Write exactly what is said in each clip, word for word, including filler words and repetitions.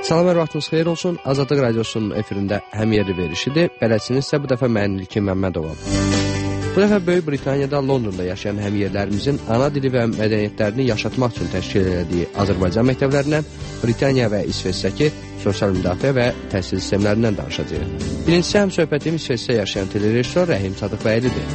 Salam, hər vaxtınız xeyir olsun. Azadlıq Radiosunun efirində həmyerli verişidir. Bələdçiniz isə bu dəfə mən İlkin Məmmədova. Bu dəfə Böyük Britaniyada, Londonda yaşayan həmyerlərimizin ana dili və mədəniyyətlərini yaşatmaq üçün təşkil edildiyi Azərbaycan məktəblərindən, Britaniya və İsveçdəki sosial müdafiə və təhsil sistemlərindən danışacağıq. Birincisi həmsöhbətim İsveçdə yaşayan televizor Rəhim Sadıqbəylidir.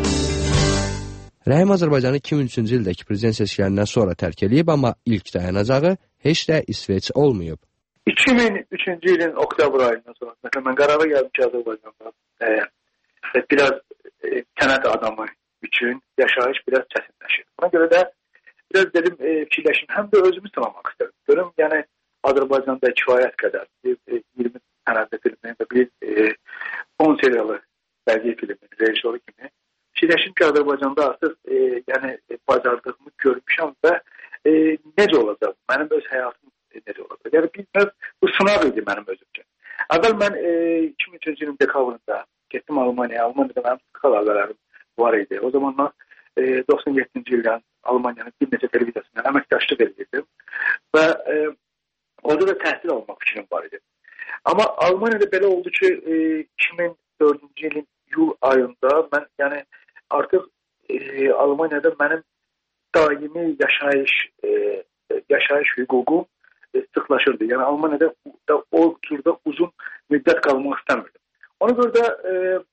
Rəhim Azərbaycanı iki min üçüncü ildəki prezident seçkilərindən sonra tərk edib, amma ilk dayanacağı heç də İsveç olmayıb. iki min üçüncü ilin oktyabr ayından sonra mesela ben karara geldim ki Azerbaycan'da e, biraz e, sənət adamı üçün yaşayış biraz çətinləşir. Buna görə də biraz dedim e, fikirləşim, həm də özümü sınamaq istedim. Görüm, yəni Azərbaycanda kifayət qədər e, iyirmi sənətli filmin və bir e, on seriyalı bəlgə filmin rejissoru kimi fikirləşim ki Azərbaycanda artıq e, yəni bacardığımı görmüşəm və e, necə olacaq? Mənim öz həyatım necə olacaq? Yəni bir növ bu sınav idi mənim özüm üçün. Əvvəl mən e, iki min üçüncü ilin dekabrında getdim Almaniyaya. Almaniyada mənim sıxıl əlaqələrim var idi. O zamanlar e, doxsan yeddinci ildən Almaniyanın bir neçə televiziyasından əməkdaşlıq edirdim və e, orada da təhsil almaq fikrim var idi. Amma Almaniyada belə oldu ki e, iki min dördüncü ilin iyul ayında mən yəni artıq e, Almaniyada mənim daimi yaşayış e, yaşayış hüququm sıxlaşırdı. Yəni Almaniyada da, o türdə uzun müddət qalmaq istəmirdim. Ona görə də e,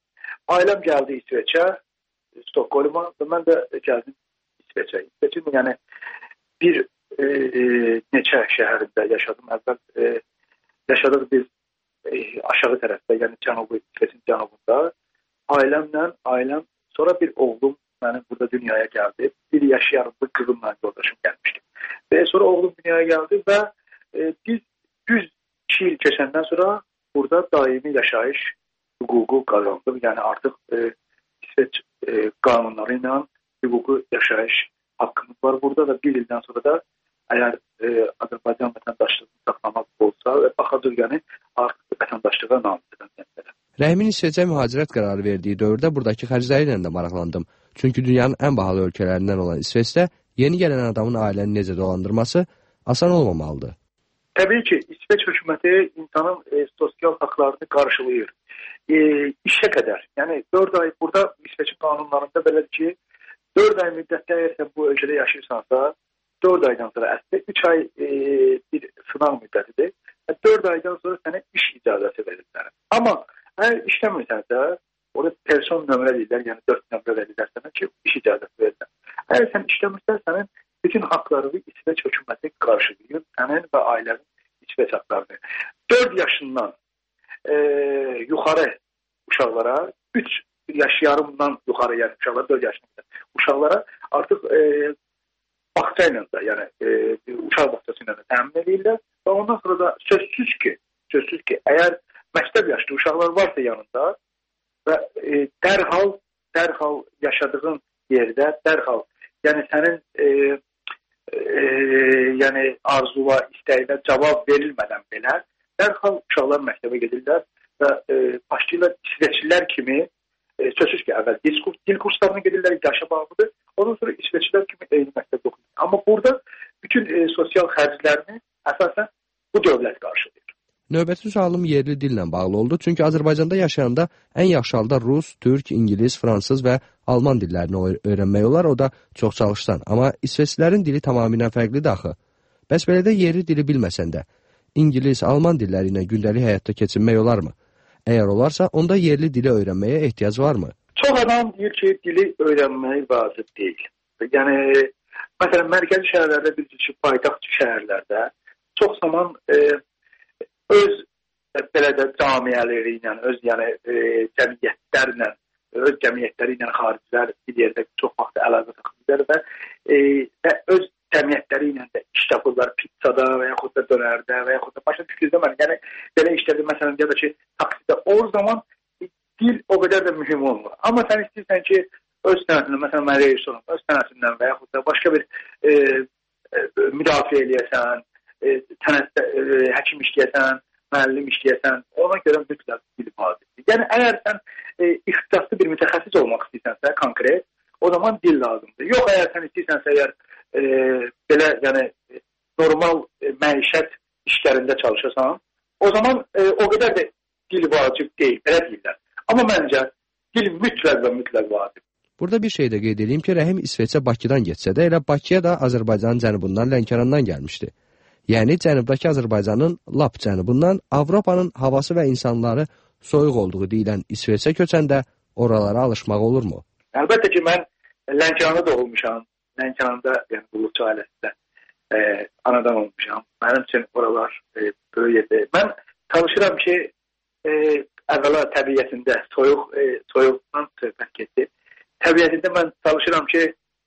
ailəm gəldi İsveçə, Stockholm'a və mən də gəldim İsveçə. İsveçin yəni bir e, neçə şəhərində yaşadım. Əvvəl e, yaşadıq biz e, aşağı tərəfdə, yəni cənubu, İsveçin cənubunda. Ailəmlə, ailəm, sonra bir oğlum mənim burada dünyaya gəldi. Bir yaş yarımlı qızımla yoldaşım gəlmişdi. Və sonra oğlum dünyaya gəldi və e, biz yüz iki il keçəndən sonra burada daimi yaşayış hüququ qazandım. Yəni artıq e, İsveç e, qanunları ilə hüququ yaşayış haqqımız var burada və bir ildən sonra da əgər e, Azərbaycan vətəndaşlığını saxlamaq olsa və baxacaq yəni artıq vətəndaşlığa namizəd edilir. Rəhimin İsveçə mühacirət qərarı verdiyi dövrdə buradakı xərcləri ilə də maraqlandım. Çünki dünyanın ən bahalı ölkələrindən olan İsveçdə yeni gələn adamın ailəni necə dolandırması asan olmamalıdır. Təbii ki, İsveç hökuməti insanın e, sosial haqlarını qarşılayır. E, işə qədər, yəni dörd ay burada İsveçin qanunlarında belədir ki, dörd ay müddətdə əgər bu ölkədə yaşayırsansa, dörd aydan sonra əslində üç ay e, bir sınaq müddətidir. dörd aydan sonra sənə iş icazəsi verirlər. Amma əgər işləmirsənsə, orada person nömrə deyirlər, yəni dörd nömrə verirlər sənə ki, iş icazəsi verirlər. Əgər sən işləmirsən, sənin bütün haqlarını İsveç hökuməti qarşılayır, sənin və ailənin İsveç haqlarını. dörd yaşından e, yuxarı uşaqlara, üç yaş yarımdan yuxarı yəni uşaqlara, dörd yaşında uşaqlara artıq e, bağça ilə də, yəni e, uşaq bağçası ilə də təmin edirlər və ondan sonra da sözsüz ki, sözsüz ki, əgər məktəb yaşlı uşaqlar varsa yanında və e, dərhal, dərhal yaşadığın yerdə, dərhal, yəni sənin e, e, yəni arzula, istəyinə cavab verilmədən belə, dərhal uşaqlar məktəbə gedirlər və e, başlayırlar İsveçlilər kimi, e, sözsüz ki, əvvəl dil, kurs, dil kurslarına gedirlər, yaşa bağlıdır, ondan sonra İsveçlilər kimi eyni məktəbdə oxuyur. Amma burada bütün e, sosial xərclərini əsasən bu dövlət qarşılayır. Növbəti sualım yerli dillə bağlı oldu. Çünki Azərbaycanda yaşayanda ən yaxşı halda rus, türk, ingilis, fransız və alman dillərini öyrənmək olar. O da çox çalışsan. Amma İsveçlilərin dili tamamilə fərqlidir axı. Bəs belə də yerli dili bilməsən də İngilis, alman dilləri ilə gündəlik həyatda keçinmək olarmı? Əgər olarsa, onda yerli dili öyrənməyə ehtiyac varmı? Çox adam deyir ki, dili öyrənmək vacib deyil. Yəni, məsələn, mərkəzi şəhərlərdə, bir ki, paytaxt şəhərlərdə çox zaman e, öz belə də camiələri ilə, öz yəni e, cəmiyyətlərlə, öz cəmiyyətləri ilə xaricilər bir yerdə çox vaxt əlaqə saxlayırlar və, e, və öz cəmiyyətləri ilə də iş tapırlar pizzada və yaxud da dönərdə və yaxud da başa düşdüyünüzdə mən, yəni belə işlərdə məsələn ya da ki, taksidə o zaman dil o qədər də mühüm olmur. Amma sən istəyirsən ki, öz sənətindən, məsələn mən rejissorum, öz sənətindən və yaxud da başqa bir e, e, müdafiə eləyəsən, e, sənətdə e, həkim işləyəsən, müəllim işləyəsən, ona görə mütləq dil vacibdir. Yəni əgər sən e, ixtisaslı bir mütəxəssis olmaq istəyirsənsə, konkret, o zaman dil lazımdır. Yox, əgər sən istəyirsənsə, əgər e, belə yəni normal e, məişət işlərində çalışırsan, o zaman e, o qədər də dil vacib deyil, belə deyirlər. Amma məncə dil mütləq və mütləq vacib. Burada bir şey də qeyd edeyim ki, Rəhim İsveçə Bakıdan getsə də, elə Bakıya da Azərbaycanın cənubundan, Lənkərandan gəlmişdi. Yəni cənubdakı Azərbaycanın lap cənubundan Avropanın havası və insanları soyuq olduğu deyilən İsveçə köçəndə oralara alışmaq olurmu? Əlbəttə ki, mən Lənkəranda doğulmuşam. Lənkəranda, yəni qulluqçu ailəsində e, anadan olmuşam. Mənim üçün oralar e, böyük yerdir. Mən çalışıram ki, e, əvvəla təbiətində soyuq, e, soyuqdan söhbət getdi. Təbiətində mən çalışıram ki,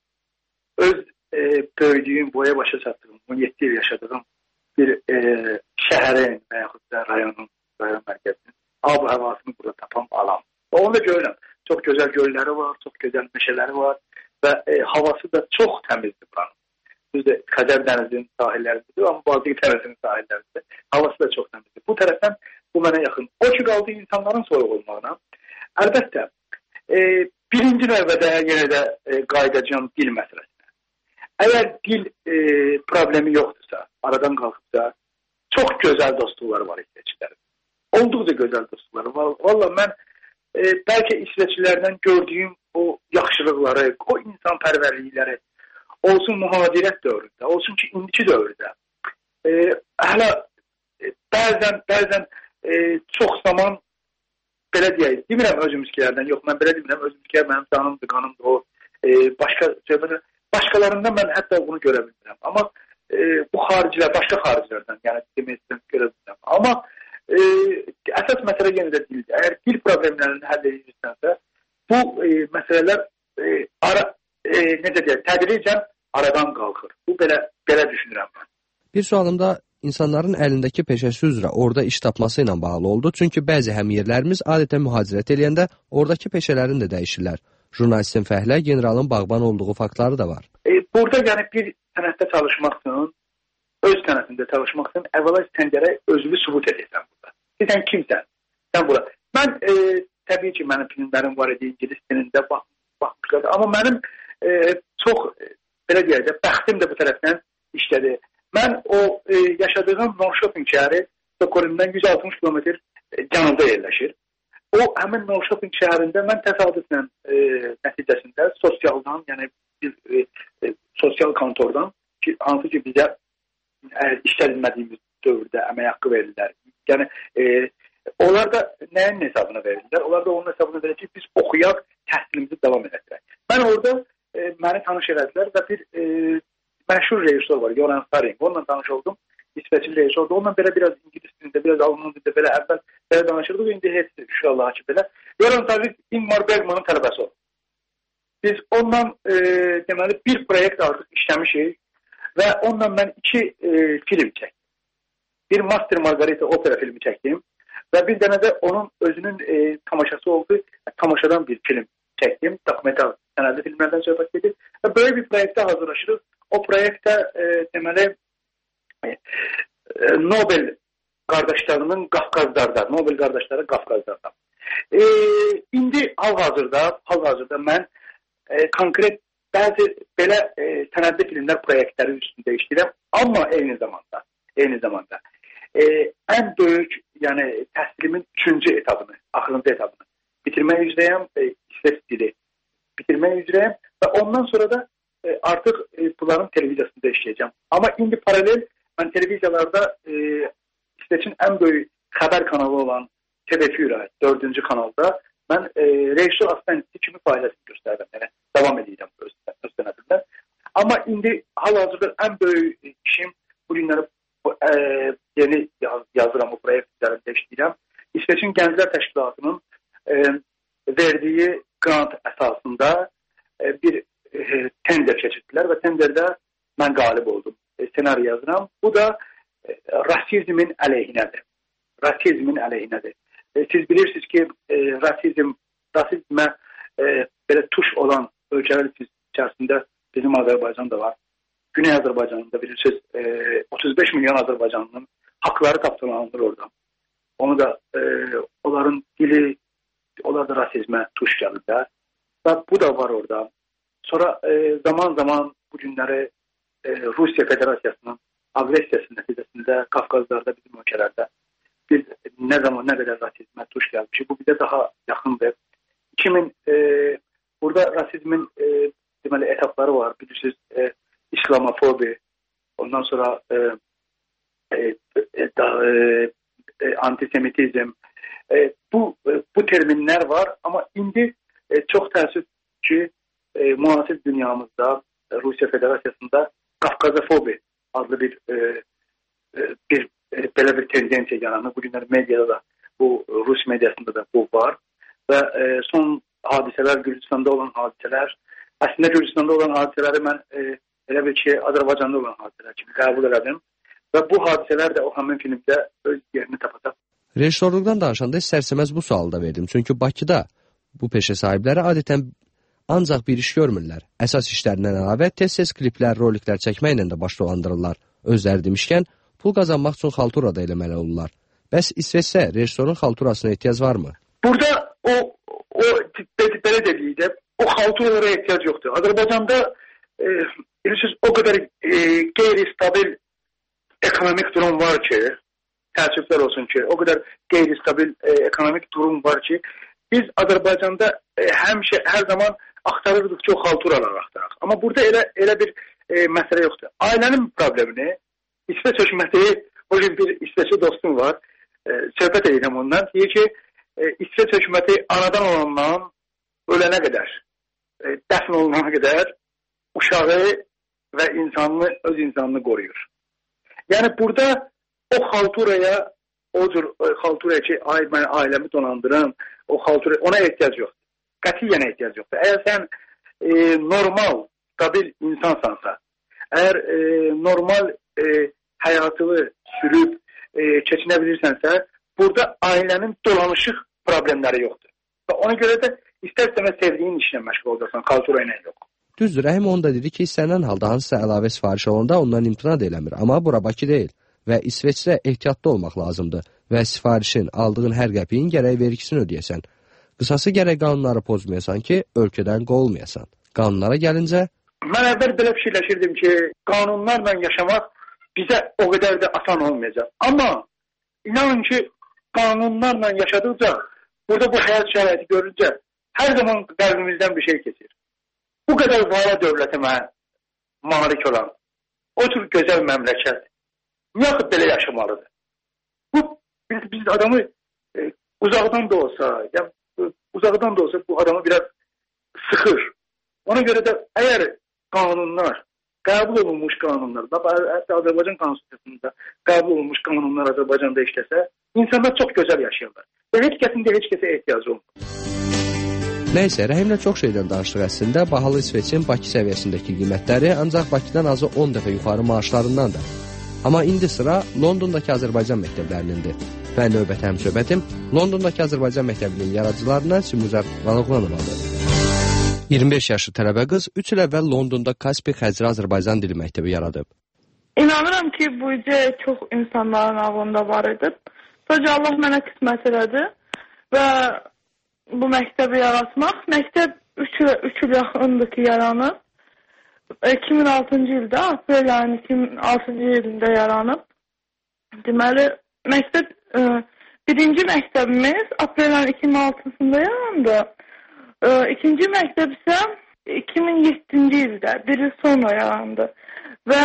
öz e, böyüdüyüm, boya başa çatdığım, on yeddi il yaşadığım bir e, şəhərin və yaxud da rayonun, rayon mərkəzinin ab havasını burada tapam, alam. Və onu da görürəm. Çox gözəl gölləri var, çox gözəl meşələri var və e, havası da çox təmizdir buranın. Düzdür, Xəzər dənizinin sahilləridir, amma Baltik dənizinin sahilləridir. Havası da çox təmizdir. Bu tərəfdən bu mənə yaxın. O ki, qaldı insanların soyuq olmağına. Əlbəttə, e, birinci növbədə yenə də e, qaydacağım dil məsələsinə. Əgər dil e, problemi yoxdursa, aradan qalxıbsa, çox gözəl dostluqları var İsveçlilərin. Olduqca gözəl dostluqları var. Valla mən e, bəlkə İsveçlilərdən gördüyüm o yaxşılıqları, o insanpərvərlikləri, olsun mühacirət dövründə, olsun ki, indiki dövrdə. E, hələ e, bəzən, bəzən e, çox zaman belə deyək, demirəm özümüzkilərdən, yox, mən belə demirəm, özümüzkilər mənim canımdır, qanımdır, o e, başqa söhbətlər, başqalarından mən hətta bunu görə bilmirəm. Amma e, bu xaricilər, başqa xaricilərdən, yəni deməkdən görə bilmirəm. Amma e, əsas məsələ yenə də dildir. Əgər dil problemlərini həll edirsənsə, bu e, məsələlər e, ara, e, necə deyək, tədricən aradan qalxır. Bu belə, belə düşünürəm mən. Bir sualım da insanların əlindəki peşəsi üzrə orada iş tapması ilə bağlı oldu. Çünki bəzi həmyerlərimiz adətən mühacirət eləyəndə oradakı peşələrini də dəyişirlər. Jurnalistin fəhlə, generalın bağban olduğu faktları da var. E, burada yəni bir sənətdə çalışmaq üçün, öz sənətində çalışmaq üçün əvvəla sən gərək özünü sübut edəsən burada. Sən kimsən? Sən burada. Mən e, təbii ki, mənim filmlərim var idi, İngilis dilində bax, baxmışlar. Amma mənim e, çox, e, belə deyəcək, bəxtim də bu tərəfdən işlədi. Mən o e, yaşadığım Norrköping şəhəri Stockholmdan yüz altmış kilometr e, cənubda yerləşir. O həmin Norrköping şəhərində mən təsadüfən e, nəticəsində sosialdan, yəni bir e, e, sosial kontordan ki, hansı ki bizə e, işlədilmədiyimiz dövrdə əmək haqqı verirlər. Yəni e, onlar da nəyin hesabına verirlər? Onlar da onun hesabına verir ki, biz oxuyaq, təhsilimizi davam edək. Mən orada e, məni tanış elədilər və bir e, məşhur rejissor var, Göran Staring. Onunla tanış oldum. İsveçli rejissordur. Onunla belə biraz İngilis dilində, biraz Alman dilində belə əvvəl belə danışırdıq. İndi heç inşallah ki belə. Göran Staring Ingmar Bergman'ın tələbəsi oldu. Biz onunla e, deməli bir proyekt artıq işləmişik və onunla mən iki e, film çəkdim. Bir Master Margarita opera filmi çəkdim və bir dənə də onun özünün e, tamaşası oldu. Tamaşadan bir film çəkdim. Dokumental sənədli filmlərdən söhbət edir. Və böyle bir proyektə hazırlaşırıq. O proyektdə e, deməli e, Nobel qardaşlarının Qafqazlarda, Nobel qardaşları Qafqazlarda. E, indi hal-hazırda, hal-hazırda mən e, konkret bəzi belə e, sənədli filmlər proyektləri üstündə işləyirəm, amma eyni zamanda, eyni zamanda e, ən böyük, yəni təhsilimin üçüncü etabını, axırıncı etabını bitirmək üzrəyəm, e, İsveç dili bitirmək üzrəyəm və ondan sonra da e, artıq e, bunların televiziyasında işləyəcəm. Amma indi paralel mən televiziyalarda e, İsveçin ən böyük xəbər kanalı olan T V fyra, dördüncü kanalda mən e, rejissor assistenti kimi fəaliyyət göstərirəm. Yəni davam edirəm öz, öz sənədimdə. Amma indi hal-hazırda ən böyük işim bu günləri e, yeni yaz, yazıram, o proyekt üzərində işləyirəm. İsveçin Gənclər Təşkilatının e, verdiyi grant əsasında e, bir e, tender keçirdilər və tenderdə mən qalib oldum. E, senaryo yazıram. Bu da e, rasizmin əleyhinədir. Rasizmin əleyhinədir. E, siz bilirsiniz ki, e, rasizm, rasizmə e, belə tuş olan ölkələr içərisində bizim Azərbaycan da var. Güney Azərbaycanında bilirsiniz, e, otuz beş milyon Azərbaycanlının haqları tapdalanır orada. Onu da e, onların dili, onlar da rasizmə tuş gəlir də. Və bu da var orada. Sonra e, zaman zaman bu günləri e, Rusiya Federasiyasının aqressiyası nəticəsində Qafqazlarda, bizim ölkələrdə biz nə zaman, nə qədər rasizmə tuş gəlmişik, bu bizə daha yaxındır. iki min e, burada rasizmin e, deməli etapları var. Bilirsiniz, e, İslamofobi, ondan sonra e, e, da, e, e, antisemitizm, e, bu e, bu terminlər var, amma indi e, çox təəssüf ki, e, müasir dünyamızda, e, Rusiya Federasiyasında Qafqazofobi adlı bir e, e, bir e, belə bir tendensiya yaranır. Bu günlər mediada da, bu Rus mediasında da bu var və e, son hadisələr, Gürcüstanda olan hadisələr, əslində Gürcüstanda olan hadisələri mən e, elə bir ki, Azərbaycanda olan hadisələr kimi qəbul edim və bu hadisələr də o həmin filmdə öz yerini tapacaq. Rejissorluqdan danışanda istərsəməz bu sualı da verdim. Çünki Bakıda bu peşə sahibləri adətən ancaq bir iş görmürlər. Əsas işlərindən əlavə tez-tez kliplər, roliklər çəkməklə də baş dolandırırlar. Özləri demişkən, pul qazanmaq üçün xaltura da eləməli olurlar. Bəs İsveçdə rejissorun xalturasına ehtiyac varmı? Burada o, o belə dedikdə, o xalturalara ehtiyac yoxdur. Azərbaycanda e, bilirsiniz, o qədər e, qeyri-stabil ekonomik durum var ki, təəssüflər olsun ki, o qədər qeyri-stabil e, ekonomik durum var ki, biz Azərbaycanda e, həmişə, hər zaman axtarırdıq ki, o xalturalar axtaraq. Amma burada elə, elə bir e, məsələ yoxdur. Ailənin problemini, İsveç hökuməti, o gün bir İsveçli dostum var, e, söhbət edirəm ondan, deyir ki, e, İsveç hökuməti anadan olandan ölənə qədər, e, dəfn olunana qədər uşağı və insanını, öz insanını qoruyur. Yəni burada o xalturaya, o cür xalturaya ki, ay, mən ailəmi donandırım, o xalturaya, ona ehtiyac yoxdur. Qətiyyən ehtiyac yoxdur. Əgər sən e, normal, stabil insansansa, əgər e, normal e, həyatını sürüb e, keçinə bilirsənsə, burada ailənin dolanışıq problemləri yoxdur. Və ona görə də istər-istəməz sevdiyin işlə məşğul olacaqsan, xaltura ilə yox. Düzdür, Rəhim onu da dedi ki, istənilən halda hansısa əlavə sifariş olanda ondan imtina da eləmir. Amma bura Bakı deyil və İsveçdə ehtiyatlı olmaq lazımdır və sifarişin, aldığın hər qəpiyin gərək vergisini ödəyəsən. Qısası gərək qanunları pozmayasan ki, ölkədən qovulmayasan. Qanunlara gəlincə... Mən əvvəl belə fikirləşirdim ki, qanunlarla yaşamaq bizə o qədər də asan olmayacaq. Amma inanın ki, qanunlarla yaşadıqca, burada bu həyat şəraiti görüncə, hər zaman qəlbimizdən bir şey keçir. Bu qədər vala dövlətə malik olan, o tür gözəl məmləkət, niyə belə yaşamalıdır? Bu, biz, biz adamı e, uzaqdan da olsa, ya, uzaqdan da olsa bu adamı biraz sıxır. Ona görə də əgər qanunlar, qəbul olunmuş qanunlar, hətta Azərbaycan Konstitusiyasında qəbul olunmuş qanunlar Azərbaycanda işləsə, insanlar çox gözəl yaşayırlar. Və heç kəsin də heç kəsə ehtiyacı olmur. Nəysə, Rəhimlə çox şeydən danışdıq əslində. Bahalı İsveçin Bakı səviyyəsindəki qiymətləri ancaq Bakıdan azı on dəfə yuxarı maaşlarındandır. Amma indi sıra Londondakı Azərbaycan məktəblərinindir. Və növbəti həmsöhbətim Londondakı Azərbaycan məktəbinin yaradıcılarına Simuzar Valıqlanovadır. iyirmi beş yaşlı tələbə qız üç il əvvəl Londonda Kaspi Xəzri Azərbaycan dili məktəbi yaradıb. İnanıram ki, bu ideya çox insanların ağlında var idi. Sadəcə Allah mənə qismət elədi və bu məktəbi yaratmaq. Məktəb üç il yaxındır ki, yaranıb. iki min altıncı ildə, aprel ayının iki min altıncı ilində yaranıb. Deməli, məktəb, e, birinci məktəbimiz aprel ayının iki min altısında yarandı. E, ikinci məktəb isə iki min yeddinci ildə, bir il sonra yarandı. Və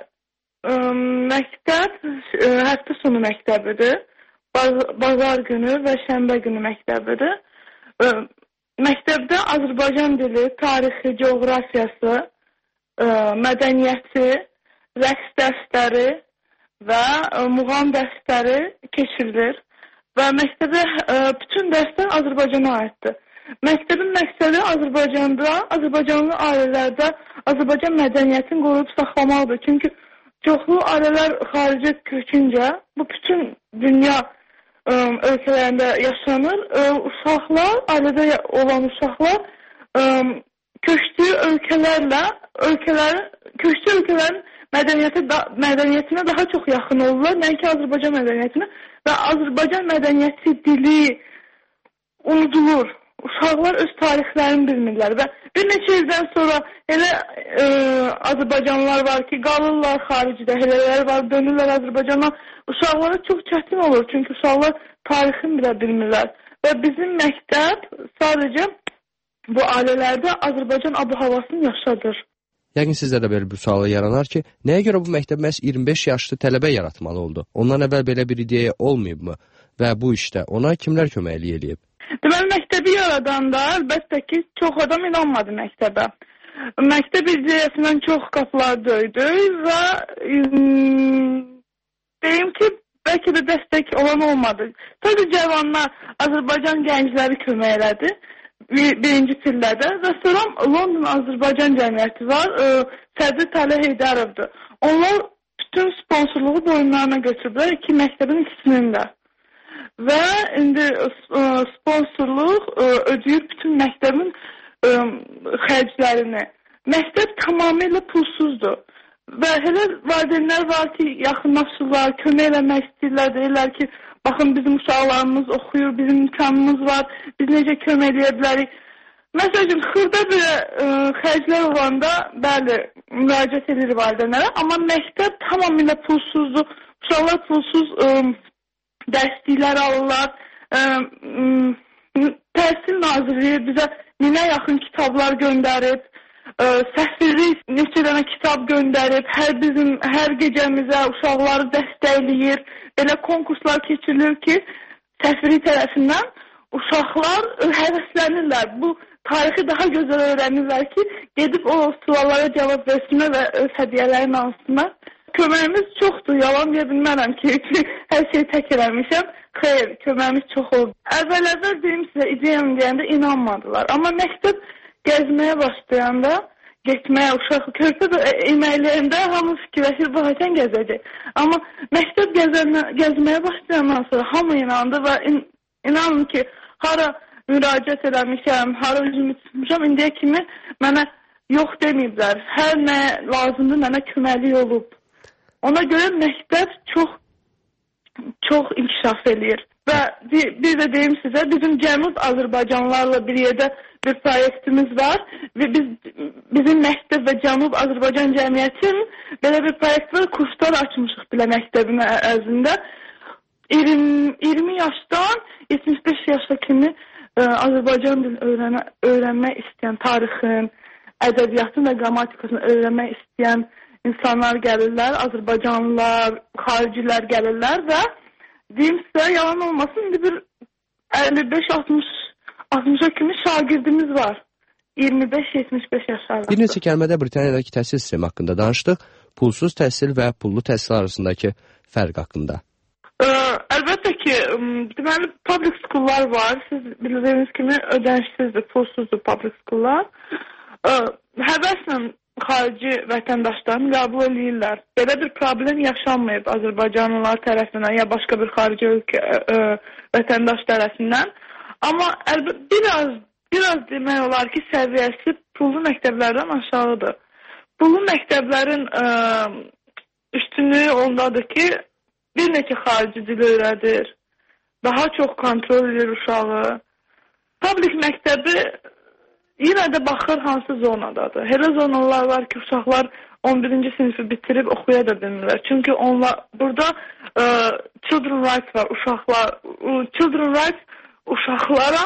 e, məktəb e, həftə sonu məktəbidir. Baz bazar günü və şənbə günü məktəbidir. Ə, məktəbdə Azərbaycan dili, tarixi, coğrafiyası, ə, mədəniyyəti, rəqs dərsləri və ə, muğam dərsləri keçirilir və məktəbdə ə, bütün dərslər Azərbaycana aiddir. Məktəbin məqsədi Azərbaycanda, Azərbaycanlı ailələrdə Azərbaycan mədəniyyətini qoruyub saxlamaqdır. Çünki çoxlu ailələr xaricə köçüncə bu bütün dünya Ə, ölkələrində yaşanır. Ə, uşaqlar, ailədə olan uşaqlar ə, köçdüyü ölkələrlə, ölkələr, köçdüyü ölkələrin mədəniyyəti da, mədəniyyətinə daha çox yaxın olurlar, nəinki Azərbaycan mədəniyyətinə və Azərbaycan mədəniyyəti, dili unudulur. uşaqlar öz tarixlərini bilmirlər və bir neçə ildən sonra elə e, Azərbaycanlılar var ki, qalırlar xaricdə, elələr var, dönürlər Azərbaycana. Uşaqlara çox çətin olur, çünki uşaqlar tarixini bilə bilmirlər. Və bizim məktəb sadəcə bu ailələrdə Azərbaycan ab-havasını yaşadır. Yəqin sizdə də belə bir sualı yaranar ki, nəyə görə bu məktəb məhz iyirmi beş yaşlı tələbə yaratmalı oldu? Ondan əvvəl belə bir ideya olmayıbmı? Və bu işdə ona kimlər köməklik eləyib? Deməli, məktəbi yaradanda əlbəttə ki, çox adam inanmadı məktəbə. Məktəb ideyasından çox qapılar döydü və ım, deyim ki, bəlkə də dəstək olan olmadı. Sadəcə cavanlar, Azərbaycan gəncləri kömək elədi birinci pillədə və sonra London Azərbaycan Cəmiyyəti var, ə, Sədri Talih Heydərovdur. Onlar bütün sponsorluğu boyunlarına götürüblər iki məktəbin ikisinin də. Və indi ə, sponsorluq ə, ödəyir bütün məktəbin ə, xərclərini. Məktəb tamamilə pulsuzdur. Və elə valideynlər var ki, yaxınlaşırlar, kömək eləmək istəyirlər, deyirlər ki, baxın bizim uşaqlarımız oxuyur, bizim imkanımız var, biz necə kömək eləyə bilərik. Məsələn, xırda bir ə, xərclər olanda, bəli, müraciət edir valideynlərə, amma məktəb tamamilə pulsuzdur. Uşaqlar pulsuz ə, dərsliklər alırlar. Ə, ə, Təhsil Nazirliyi bizə minə yaxın kitablar göndərib. Səfirlik neçə dənə kitab göndərib, hər bizim hər gecəmizə uşaqları dəstəkləyir. Belə konkurslar keçirilir ki, səfirlik tərəfindən uşaqlar həvəslənirlər. Bu tarixi daha gözəl öyrənirlər ki, gedib o suallara cavab versinlər və öz hədiyyələrini alsınlar. Köməyimiz çoxdur, yalan deyə bilmərəm ki, hər şeyi tək eləmişəm. Xeyr, köməyimiz çox oldu. Əvvəl-əvvəl deyim sizə, ideyam deyəndə inanmadılar. Amma məktəb gəzməyə başlayanda, getməyə, uşaq körpə eməkləyəndə hamı fikirləşir, bu haçan gəzəcək. Amma məktəb gəzənə, gəzməyə başlayandan sonra hamı inandı və in, inanın ki, hara müraciət eləmişəm, hara üzümü tutmuşam, indiyə kimi mənə yox deməyiblər. Hər nə lazımdır, mənə köməklik olub. Ona görə məktəb çox, çox inkişaf eləyir. Və bir də deyim sizə, bizim Cənub Azərbaycanlılarla bir yerdə bir proyektimiz var və biz bizim məktəb və Cənub Azərbaycan Cəmiyyətinin belə bir proyekt var, kurslar açmışıq belə məktəbin ərzində. iyirmi yaşdan yetmiş beş yaşa kimi ə, Azərbaycan dili öyrənə, öyrənmək istəyən, tarixin, ədəbiyyatın və qrammatikasını öyrənmək istəyən insanlar gəlirlər, Azərbaycanlılar, xaricilər gəlirlər və deyim sizə, yalan olmasın, indi bir əlli beş altmışa kimi şagirdimiz var. iyirmi beş yetmiş beş yaşlarında. Bir neçə kəlmədə Britaniyadakı təhsil sistemi haqqında danışdıq. Pulsuz təhsil və pullu təhsil arasındakı fərq haqqında. Ə, əlbəttə ki, deməli, public school'lar var. Siz bildiyiniz kimi ödənişsizdir, pulsuzdur public school'lar. Ə, həvəslə xarici vətəndaşlarını qəbul edirlər. Belə bir problem yaşanmayıb Azərbaycanlılar tərəfindən ya başqa bir xarici ölkə ə, vətəndaş tərəfindən. Amma əlbəttə biraz biraz demək olar ki, səviyyəsi pullu məktəblərdən aşağıdır. Pullu məktəblərin ə, üstünlüyü ondadır ki, bir neçə xarici dil öyrədir. Daha çox kontrol edir uşağı. Public məktəbi yenə də baxır hansı zonadadır. Elə zonalar var ki, uşaqlar on birinci sinifi bitirib oxuya da bilmirlər. Çünki onlar burada ə, children rights var, uşaqlar, children rights uşaqlara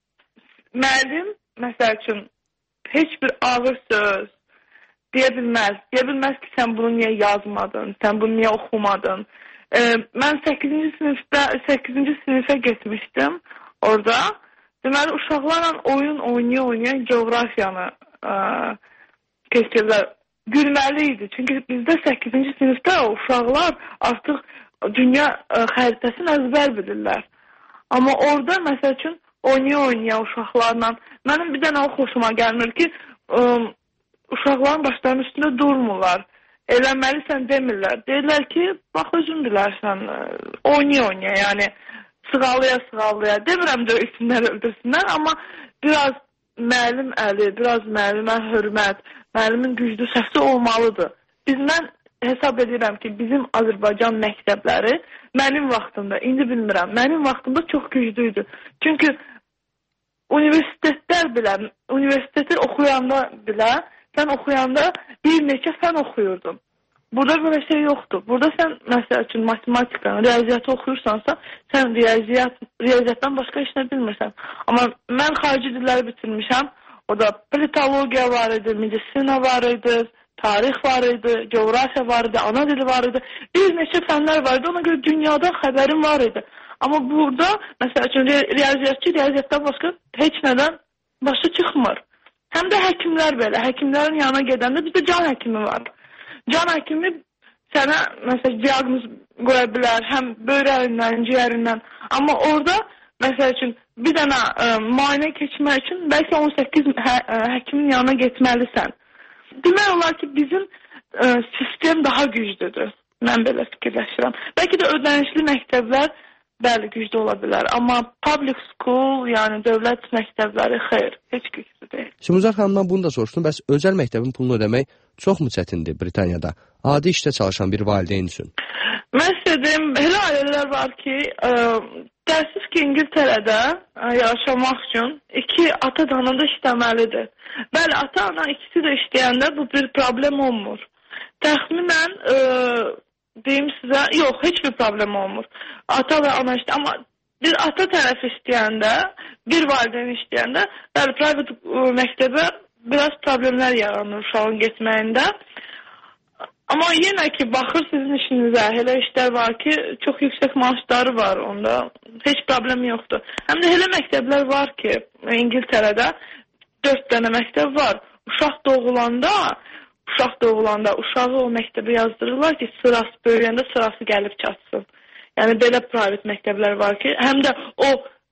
müəllim, məsəl üçün, heç bir ağır söz deyə bilməz. Deyə bilməz ki, sən bunu niyə yazmadın, sən bunu niyə oxumadın. Ee, mən səkkizinci sinifdə, səkkizinci sinifə getmişdim orada. Deməli, uşaqlarla oyun oynaya-oynaya coğrafiyanı ə, keçirlər. Gülməli idi. Çünki bizdə səkkizinci sinifdə uşaqlar artıq dünya ə, xəritəsini əzbər bilirlər. Amma orada, məsəl üçün, oynaya-oynaya uşaqlarla, mənim bir dənə o xoşuma gəlmir ki, ə, uşaqların başlarının üstündə durmurlar. Eləməlisən demirlər. Deyirlər ki, bax özün bilərsən, oynaya-oynaya, yəni sığalaya-sığalaya. Demirəm də üstünlər öldürsünlər, amma biraz müəllim əli, biraz müəllimə hörmət, müəllimin güclü səsi olmalıdır. Biz mən hesab edirəm ki, bizim Azərbaycan məktəbləri mənim vaxtımda, indi bilmirəm, mənim vaxtımda çox güclüydü. Çünki universitetlər belə, universiteti oxuyanda belə, sən oxuyanda bir neçə fən oxuyurdun. Burada belə şey yoxdur. Burada sən, məsəl üçün, matematikanı, riyaziyyatı oxuyursansa, sən riyaziyyat, riyaziyyatdan başqa heç nə bilmirsən. Amma mən xarici dilləri bitirmişəm. O da politologiya var idi, medisina var idi, tarix var idi, coğrafiya var idi, ana dili var idi. Bir neçə fənlər var idi, ona görə dünyada xəbərim var idi. Amma burada, məsəl üçün, riyaziyyatçı riyaziyyatdan başqa heç nədən başı çıxmır. Həm də həkimlər belə, həkimlərin yanına gedəndə bizdə can həkimi var. Can həkimi sənə, məsəl, diaqnoz qoya bilər, həm böyrəyindən, ciyərindən. Amma orada, məsəl üçün, bir dənə ə, müayinə keçmək üçün bəlkə on səkkiz hə, ə, həkimin yanına getməlisən. Demək olar ki, bizim ə, sistem daha güclüdür. Mən belə fikirləşirəm. Bəlkə də ödənişli məktəblər bəli güclü ola bilər. Amma public school, yəni dövlət məktəbləri xeyr, heç güclü deyil. Şimuzar xanımdan bunu da soruşdum. Bəs özəl məktəbin pulunu ödəmək çoxmu çətindir Britaniyada? Adi işdə çalışan bir valideyn üçün. Mən istədim, elə ailələr var ki, ə, təəssüf ki, İngiltərədə ə, yaşamaq üçün iki ata-ana da işləməlidir. Bəli, ata-ana ikisi də işləyəndə bu bir problem olmur. Təxminən, ə, deyim sizə, yox, heç bir problem olmur. Ata və ana işləyəndə, amma bir ata tərəf işləyəndə, bir valideyn işləyəndə, bəli, private ə, məktəbə biraz problemlər yaranır uşağın getməyində. Amma yenə ki, baxır sizin işinizə, elə işlər var ki, çox yüksək maaşları var onda, heç problem yoxdur. Həm də elə məktəblər var ki, İngiltərədə dörd dənə məktəb var. Uşaq doğulanda, uşaq doğulanda uşağı o məktəbə yazdırırlar ki, sırası böyüyəndə sırası gəlib çatsın. Yəni, belə private məktəblər var ki, həm də o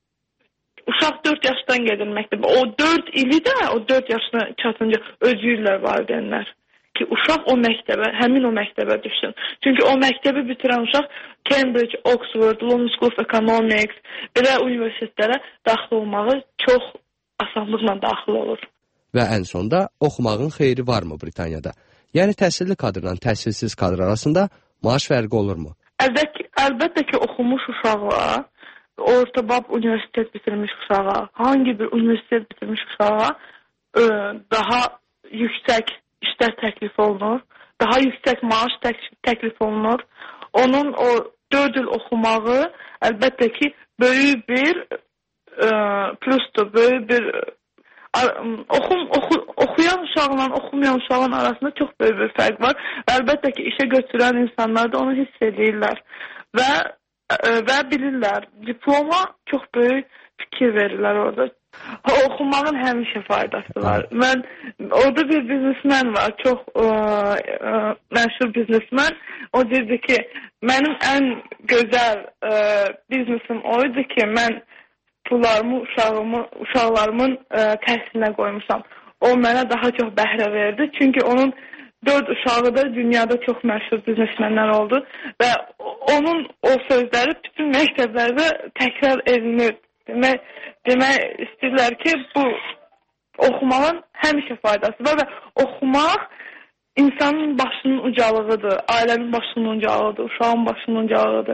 uşaq dörd yaşdan gedir məktəbə. O dörd ili də, o dörd yaşına çatınca özürlər valideynlər. Ki, uşaq o məktəbə, həmin o məktəbə düşsün. Çünki o məktəbi bitirən uşaq Cambridge, Oxford, London School of Economics, belə universitetlərə daxil olmağı çox asanlıqla daxil olur. Və ən sonda oxumağın xeyri varmı Britaniyada? Yəni, təhsilli kadrla təhsilsiz kadr arasında maaş fərqi olurmu? Əlbəttə, əlbəttə ki, oxumuş uşağa, orta bab universitet bitirmiş uşağa, hangi bir universitet bitirmiş uşağa ə, daha yüksək işlər təklif olunur, daha yüksək maaş təklif olunur. Onun o dörd il oxumağı əlbəttə ki, böyük bir ə, plusdur, böyük bir ə, oxum, oxu, oxuyan uşaqla oxumayan uşağın arasında çox böyük bir fərq var. Əlbəttə ki, işə götürən insanlar da onu hiss edirlər və, ə, və bilirlər. Diploma çox böyük fikir verirlər orada. O, oxumağın həmişə faydası var. Mən, orada bir biznesmen var, çox ə, ə, məşhur biznesmen. O deyirdi ki, mənim ən gözəl ə, biznesim oydu ki, mən pullarımı uşağımı, uşaqlarımın ə, təhsilinə qoymuşam. O mənə daha çox bəhrə verdi. Çünki onun dörd uşağı da dünyada çox məşhur biznesmenlər oldu. Və onun o sözləri bütün məktəblərdə təkrar edilir. Demək, demək istəyirlər ki, bu oxumağın həmişə faydası var və oxumaq insanın başının ucalığıdır, ailənin başının ucalığıdır, uşağın başının ucalığıdır.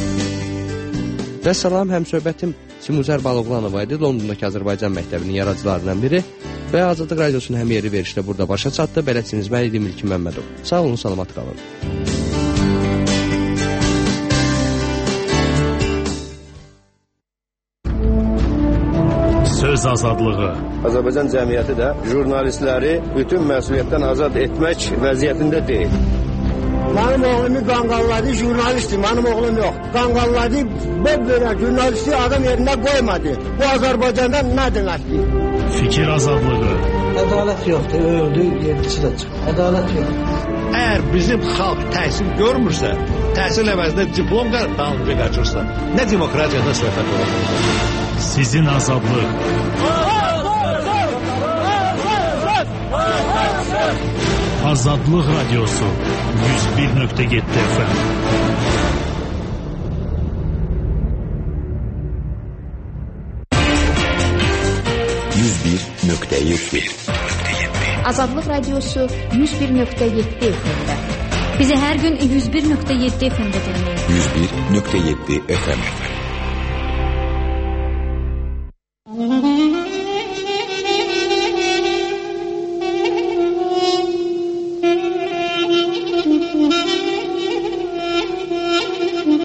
Və salam, həmsöhbətim Simuzər Balıqlanova idi, Londondakı Azərbaycan məktəbinin yaradıcılarından biri və Azadlıq Radiosunun həmyeri verişdə burada başa çatdı. Bələdçiniz mən idim İlkin Məmmədov. Sağ olun, salamat qalın. Söz azadlığı. Azərbaycan cəmiyyəti də jurnalistləri bütün məsuliyyətdən azad etmək vəziyyətində deyil. Mənim oğlumu qanqalladı, jurnalistdir, mənim oğlum yox. Qanqalladı, belə jurnalisti adam yerində qoymadı. Bu Azərbaycanda nə deməkdir? Fikir azadlığı. Ədalət yoxdur, öldü, yedisi də çıxır. Ədalət yoxdur. Əgər bizim xalq təhsil görmürsə, təhsil əvəzində diplom dalınca qaçırsa, nə demokratiyadan söhbət olur? Sizin azadlıq. Azadlıq Radiosu yüz bir nöqtə yeddi F M. yüz bir nöqtə yeddi. Azadlıq Radiosu yüz bir nöqtə yeddi F M-də. Bizi hər gün yüz bir nöqtə yeddi F M-də dinləyin. yüz bir nöqtə yeddi F M.